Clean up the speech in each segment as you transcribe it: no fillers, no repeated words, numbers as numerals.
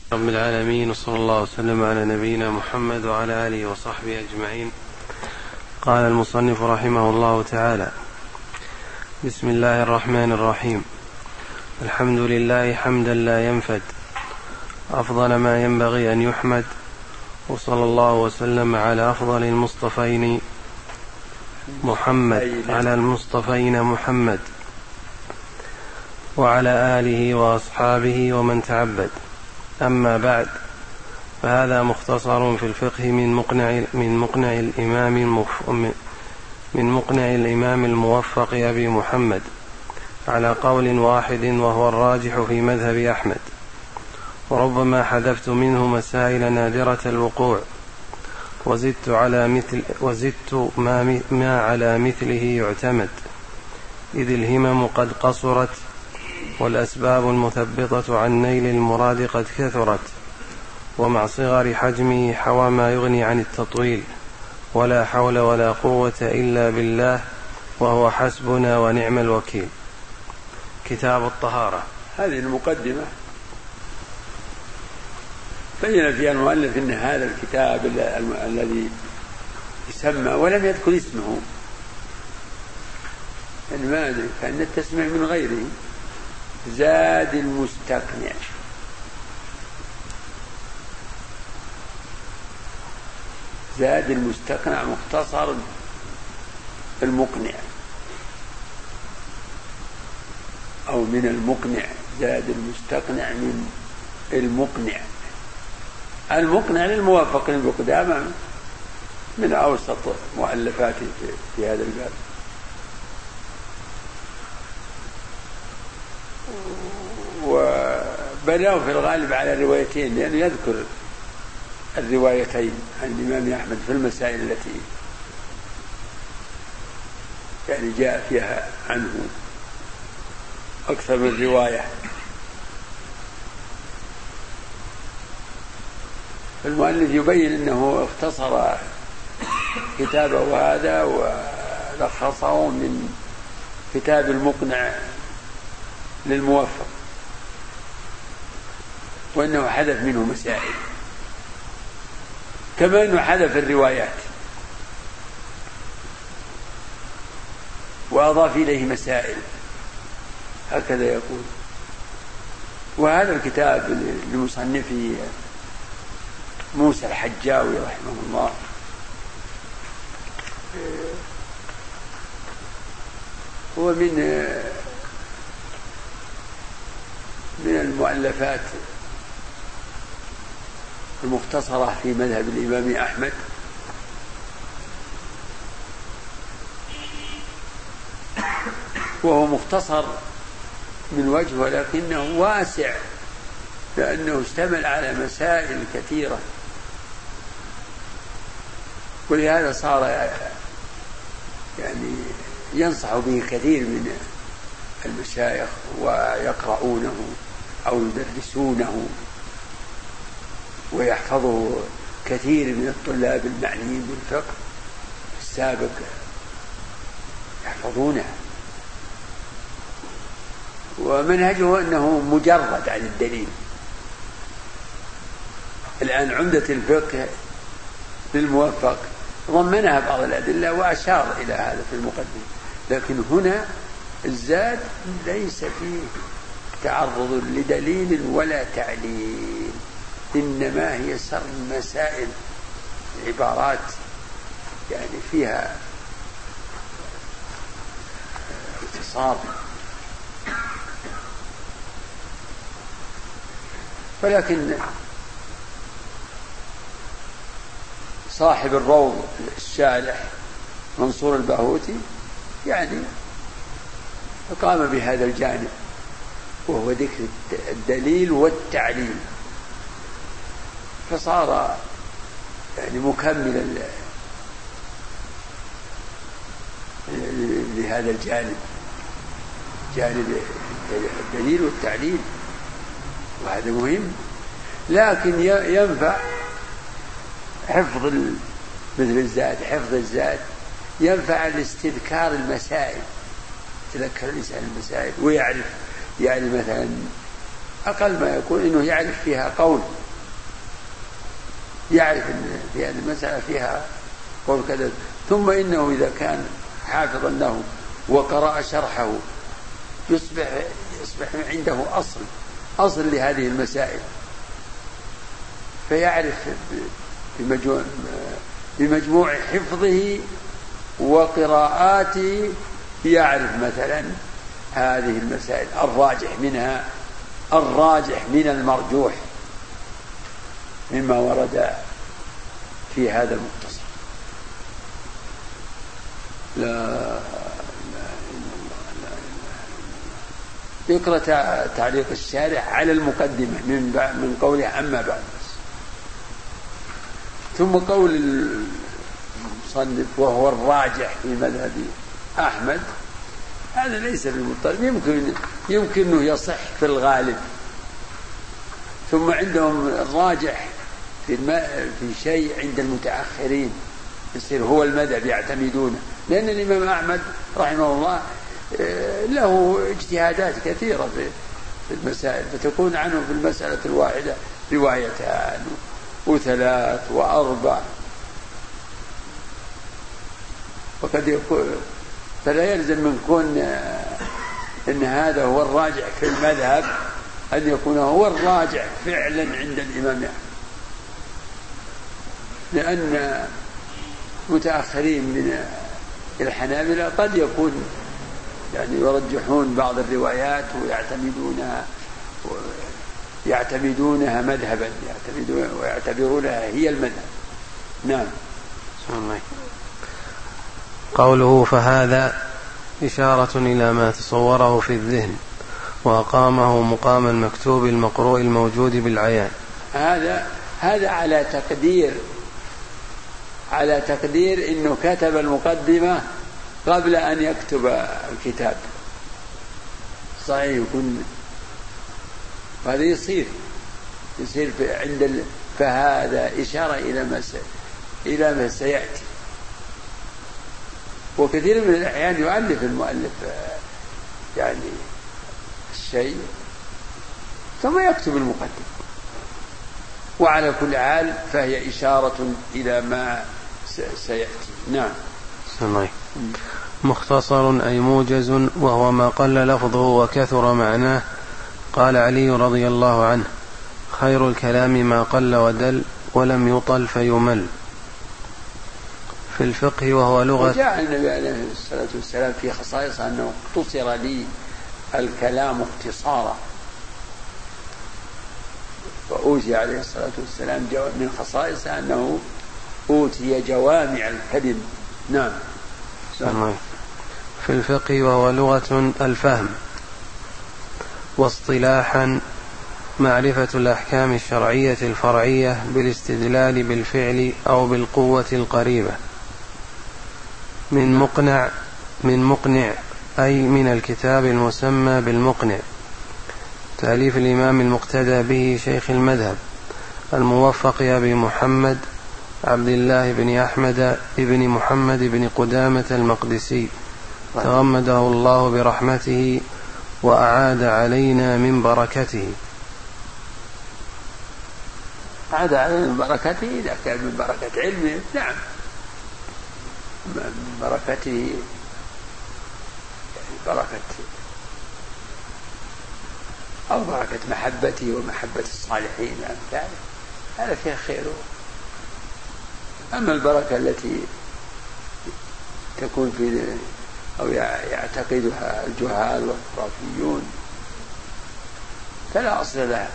رب العالمين، وصلى الله وسلم على نبينا محمد وعلى آله وصحبه أجمعين. قال المصنف رحمه الله تعالى: بسم الله الرحمن الرحيم. الحمد لله حمدا لا ينفد، أفضل ما ينبغي أن يحمد، وصلى الله وسلم على أفضل المصطفين محمد وعلى آله وأصحابه ومن تعبد. أما بعد، فهذا مختصر في الفقه من مقنع الإمام الموفق أبي محمد على قول واحد وهو الراجح في مذهب أحمد، وربما حذفت منه مسائل نادرة الوقوع، وزدت ما على مثله يعتمد، إذ الهمم قد قصرت، والأسباب المثبطة عن نيل المراد قد كثرت، ومع صغر حجمه حوى ما يغني عن التطويل، ولا حول ولا قوة إلا بالله، وهو حسبنا ونعم الوكيل. كتاب الطهارة. هذه المقدمة بين فيها المؤلف أن هذا الكتاب الذي يسمى ولم يذكر اسمه، يعني ما أدري، كأن التسمية من غيره، زاد المستقنع. زاد المستقنع مختصر المقنع أو من المقنع. زاد المستقنع من المقنع. المقنع للموفق بقدامه من أوسط مؤلفاته في هذا الباب. وبناه في الغالب على روايتين، لأنه يذكر الروايتين عن الإمام أحمد في المسائل التي يعني جاء فيها عنه أكثر من رواية. المؤلف يبين أنه اختصر كتابه هذا ولخصه من كتاب المقنع للموفق، وأنه حذف منه مسائل، كما أنه حذف الروايات وأضاف إليه مسائل، هكذا يقول. وهذا الكتاب لمصنفه موسى الحجاوي رحمه الله، هو من المؤلفات المختصرة في مذهب الإمام أحمد، وهو مختصر من وجه، ولكنه واسع لأنه اشتمل على مسائل كثيرة، ولهذا صار يعني ينصح به كثير من المشايخ ويقرؤونه أو يدرسونه، ويحفظه كثير من الطلاب المعنيين بالفقه السابق يحفظونه. ومنهجه أنه مجرد عن الدليل. الآن عمدة الفقه للموفق ضمنها بعض الأدلة وأشار إلى هذا في المقدمة، لكن هنا الزاد ليس فيه تعرض لدليل ولا تعليل، إنما هي سر مسائل، عبارات يعني فيها اختصار. ولكن صاحب الروض الشالح منصور الباهوتي يعني قام بهذا الجانب، وهو ذكر الدليل والتعليل، فصار يعني مكملا لهذا الجانب، جانب الدليل والتعليل، وهذا مهم. لكن ينفع حفظ مثل الزاد، حفظ الزاد ينفع الاستذكار المسائل، تذكر الإنسان المسائل ويعرف، يعني مثلا أقل ما يكون إنه يعرف فيها قول يعرف أن في هذه المسألة فيها قول كذا. ثم إنه إذا كان حافظا له وقرأ شرحه يصبح عنده أصل لهذه المسائل، فيعرف بمجموع حفظه وقراءاته يعرف مثلا هذه المسائل الراجح من المرجوح مما ورد في هذا المختصر. لا إله إلا الله. يقرأ تعليق الشارح على المقدمة من قوله أما بعد. ثم قول المصنف وهو الراجح في مذهب أحمد، هذا ليس بالمضطرب، يمكنه يصح في الغالب. ثم عندهم الراجح في شيء عند المتأخرين يصير هو المذهب يعتمدونه، لأن الإمام أحمد رحمه الله له اجتهادات كثيرة في المسائل، فتكون عنه في المسألة الواحدة روايتان وثلاث وأربع، وقد يكون فلا يلزم من كون إن هذا هو الراجح في المذهب أن يكون هو الراجح فعلا عند الإمام أحمد، لأن متأخرين من الحنابلة قد يكون يعني يرجحون بعض الروايات ويعتمدونها مذهبا، ويعتبرونها هي المذهب. نعم. قوله فهذا إشارة إلى ما تصوره في الذهن وأقامه مقام المكتوب المقروء الموجود بالعيان. هذا على تقدير إنه كتب المقدمة قبل أن يكتب الكتاب. صحيح يكون هذا يصير فهذا إشارة إلى ما سيأتي. وكثير من الأحيان يؤلف المؤلف يعني الشيء ثم يكتب المقدمة، وعلى كل حال فهي إشارة إلى ما سيأتي. نعم. مختصر أي موجز، وهو ما قل لفظه وكثر معناه. قال علي رضي الله عنه: خير الكلام ما قل ودل ولم يطل فيمل. في الفقه وهو لغة. وجاء النبي عليه الصلاة والسلام في خصائص أنه اختصر لي الكلام اختصارا، وأوتي عليه الصلاة والسلام من خصائص أنه أوتي جوامع الكلم. نعم. في الفقه وهو لغة الفهم، واصطلاحا معرفة الأحكام الشرعية الفرعية بالاستدلال بالفعل أو بالقوة القريبة. من مقنع أي من الكتاب المسمى بالمقنع، تأليف الإمام المقتدى به شيخ المذهب الموفق أبي محمد عبد الله بن أحمد بن محمد بن قدامة المقدسي، تغمده الله برحمته وأعاد علينا من بركته. أعاد علينا من بركته إذا كان من بركة علمه. نعم، من بركته بركة أو بركة محبته ومحبة الصالحين يعني هذا فيها خيره. أما البركة التي تكون في أو يعتقدها الجهال والخرافيون فلا أصل لها.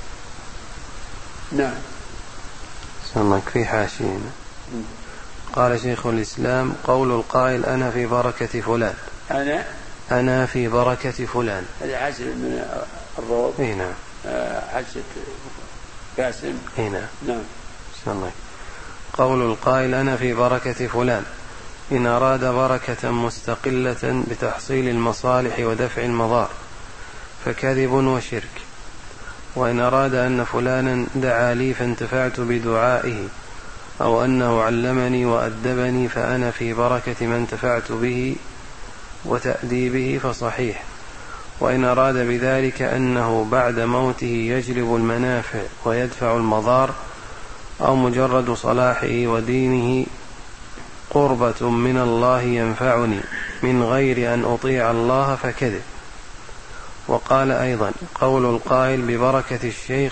نعم. سمك في حاشينا. قال شيخ الإسلام: قول القائل أنا في بركة فلان. أنا في بركة فلان، هذا حاشية من الروض. نعم. حاشية قاسم. نعم. سمك. قول القائل أنا في بركة فلان إن أراد بركة مستقلة بتحصيل المصالح ودفع المضار فكذب وشرك، وإن أراد أن فلانا دعا لي فانتفعت بدعائه أو أنه علمني وأدبني فأنا في بركة من انتفعت به وتأديبه فصحيح، وإن أراد بذلك أنه بعد موته يجلب المنافع ويدفع المضار أو مجرد صلاحه ودينه قربة من الله ينفعني من غير أن أطيع الله فكذب. وقال أيضا: قول القائل ببركة الشيخ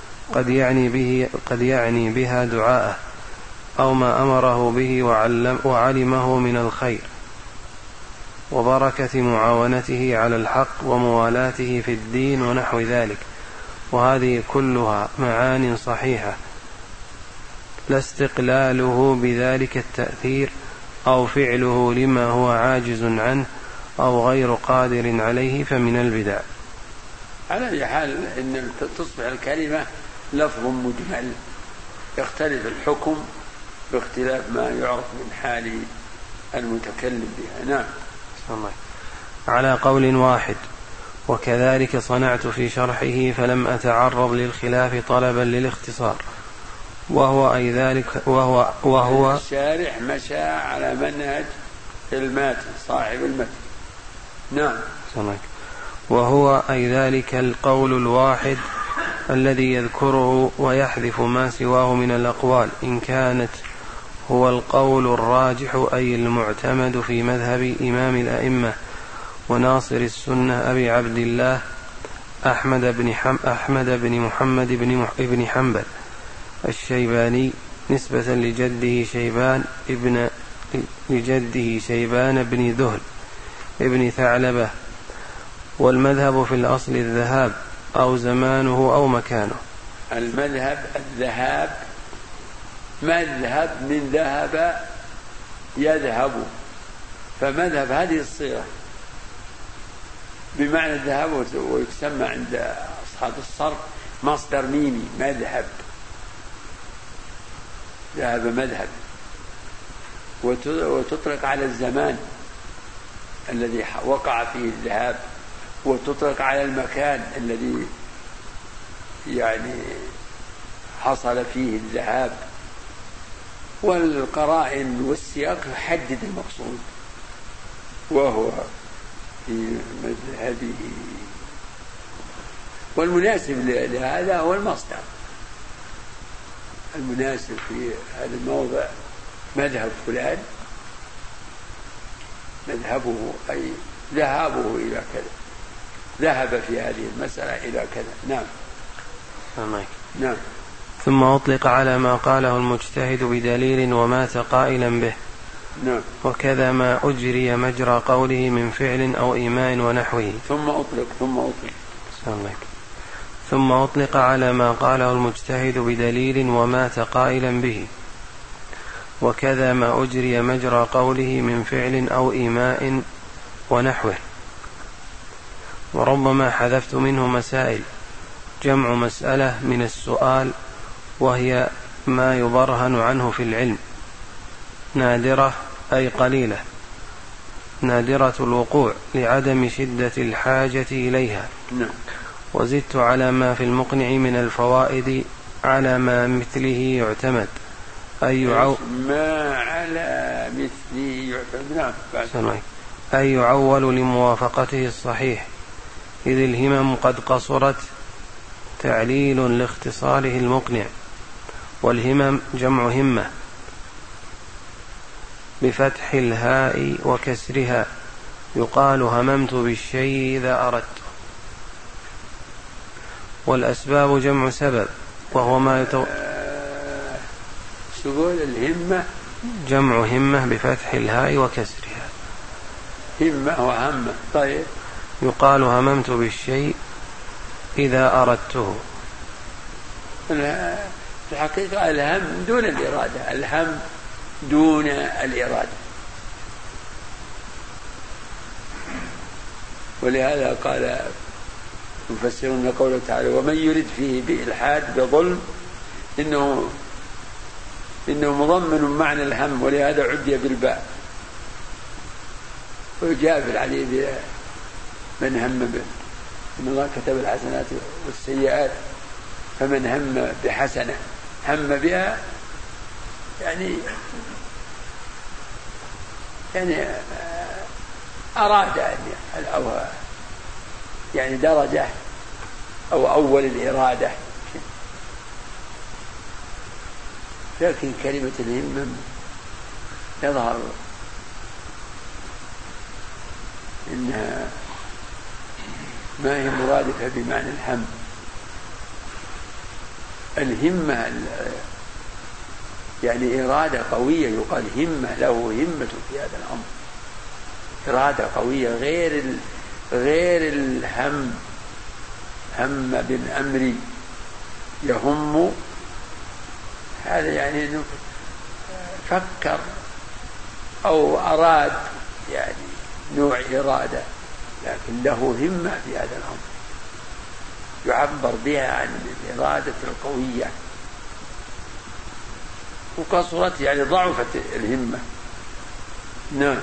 قد يعني بها دعاءه أو ما أمره به وعلمه من الخير، وبركة معاونته على الحق وموالاته في الدين ونحو ذلك، وهذه كلها معان صحيحة، لا استقلاله بذلك التأثير أو فعله لما هو عاجز عنه أو غير قادر عليه فمن البدع. على أي حال إن تصبح الكلمة لفظ مجمل يختلف الحكم باختلاف ما يعرف من حال المتكلم بها. نعم. على قول واحد. وكذلك صنعت في شرحه فلم أتعرض للخلاف طلبا للاختصار، وهو أي ذلك وهو الشارح مشى على منهج الماتن صاحب المتن. نعم. وهو أي ذلك القول الواحد الذي يذكره ويحذف ما سواه من الأقوال إن كانت هو القول الراجح أي المعتمد في مذهب إمام الأئمة وناصر السنة أبي عبد الله أحمد بن محمد بن حنبل الشيباني نسبة لجده شيبان بن ذهل ابن ثعلبة. والمذهب في الأصل الذهاب أو زمانه أو مكانه. المذهب الذهاب، مذهب من ذهب يذهب، فمذهب هذه الصيغة بمعنى الذهاب، ويسمى عند أصحاب الصرف مصدر ميمي مذهب، ذهب مذهب. وتطلق على الزمان الذي وقع فيه الذهاب، وتطلق على المكان الذي يعني حصل فيه الذهاب. والقرائن والسياق يحدد المقصود، وهو في مذهبه. والمناسب لهذا هو المصدر المناسب في هذا الموضع، مذهب فلان، مذهبه أي ذهابه إلى كذا، ذهب في هذه المسألة إلى كذا. نعم. نعم. ثم أطلق على ما قاله المجتهد بدليل ومات قائلا به. نعم. وكذا ما أجري مجرى قوله من فعل أو إيماء ونحوه. ثم أطلق على ما قاله المجتهد بدليل ومات قائلا به. وكذا ما أجري مجرى قوله من فعل أو إيماء ونحوه. وربما حذفت منه مسائل، جمع مسألة من السؤال، وهي ما يبرهن عنه في العلم، نادرة أي قليلة، نادرة الوقوع لعدم شدة الحاجة إليها. وزدت على ما في المقنع من الفوائد على ما مثله يعتمد أي يعول لموافقته الصحيح، إذ الهمم قد قصرت، تعليل لاختصاره المقنع. والهمم جمع همة بفتح الهاء وكسرها، يقال هممت بالشيء إذا أردت. والأسباب جمع سبب، وهو ما تقول الهمة جمع همة بفتح الهاء وكسرها، همة وهمة. طيب. يقال هممت بالشيء إذا أردته. في الحقيقة الهم دون الإرادة، الهم دون الإرادة. ولهذا قال المفسرون قوله تعالى: ومن يرد فيه بإلحاد بظلم إنه مضمن معنى الهم، ولهذا عدي بالباء. وجاء في الحديث من هم إن الله كتب الحسنات والسيئات، فمن هم بحسنة هم بها يعني أراد أو يعني درجة أو أول الإرادة. لكن كلمة الهمة يظهر إنها ما هي مرادفة بمعنى الهم. الهمة يعني إرادة قوية، يقال همة، له همة في هذا الأمر، إرادة قوية غير الهم. هم بالأمر يهم، هذا يعني أنه فكر أو أراد، يعني نوع إرادة، لكن له همة في هذا الأمر يعبر بها عن الإرادة القوية. وقصرت يعني ضعفت الهمة. نعم.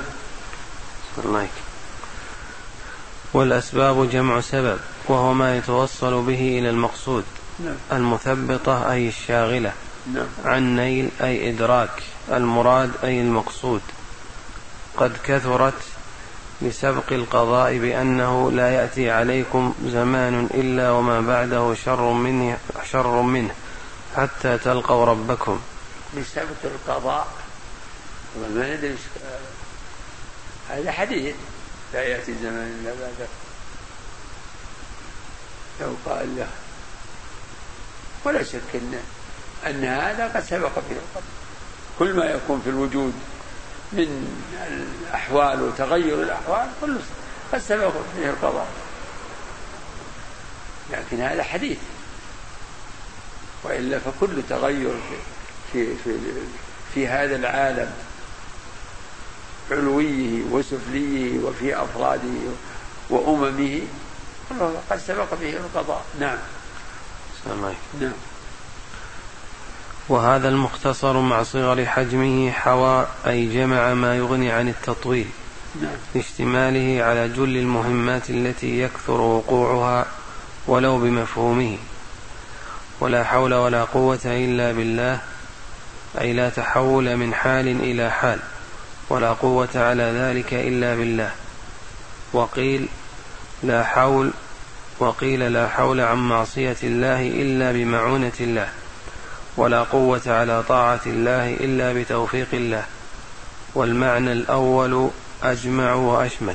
والأسباب جمع سبب، وهو ما يتوصل به إلى المقصود. نعم. المثبطة أي الشاغلة. نعم. عن نيل أي إدراك، المراد أي المقصود. قد كثرت لسبق القضاء بأنه لا يأتي عليكم زمان إلا وما بعده شر منه حتى تلقوا ربكم. لسبق القضاء، وما ندري هذا حديث لا يأتي زمان إلا بعده. لو قال له، ولا شك أن هذا قد سبق به القضاء. كل ما يكون في الوجود من الأحوال وتغير الأحوال كله قد سبق به القضاء، لكن هذا حديث. وإلا فكل تغير في هذا العالم، علويه وسفليه وفي أفراده وأممه، قد سبق به القضاء. نعم. نعم. وهذا المختصر مع صغر حجمه حوى أي جمع ما يغني عن التطويل. نعم. لاشتماله على جل المهمات التي يكثر وقوعها ولو بمفهومه. ولا حول ولا قوة إلا بالله، أي لا تحول من حال إلى حال، ولا قوة على ذلك إلا بالله. وقيل لا حول عن معصية الله إلا بمعونة الله، ولا قوة على طاعة الله إلا بتوفيق الله. والمعنى الأول أجمع وأشمل.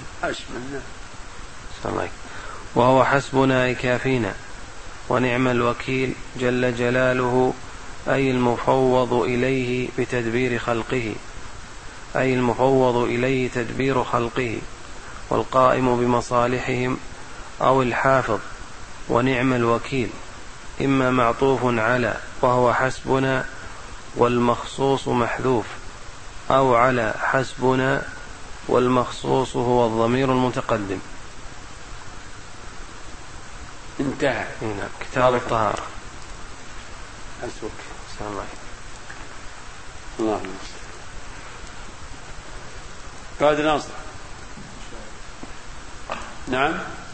وهو حسبنا أي كافينا. ونعم الوكيل جل جلاله أي المفوض إليه بتدبير خلقه، أي المفوض إليه تدبير خلقه، والقائم بمصالحهم أو الحافظ. ونعم الوكيل إما معطوف على وهو حسبنا والمخصوص محذوف، أو على حسبنا والمخصوص هو الضمير المتقدم. انتهى. هنا كتاب الطهارة. أسوك. اللهم قاد ناصر. نعم.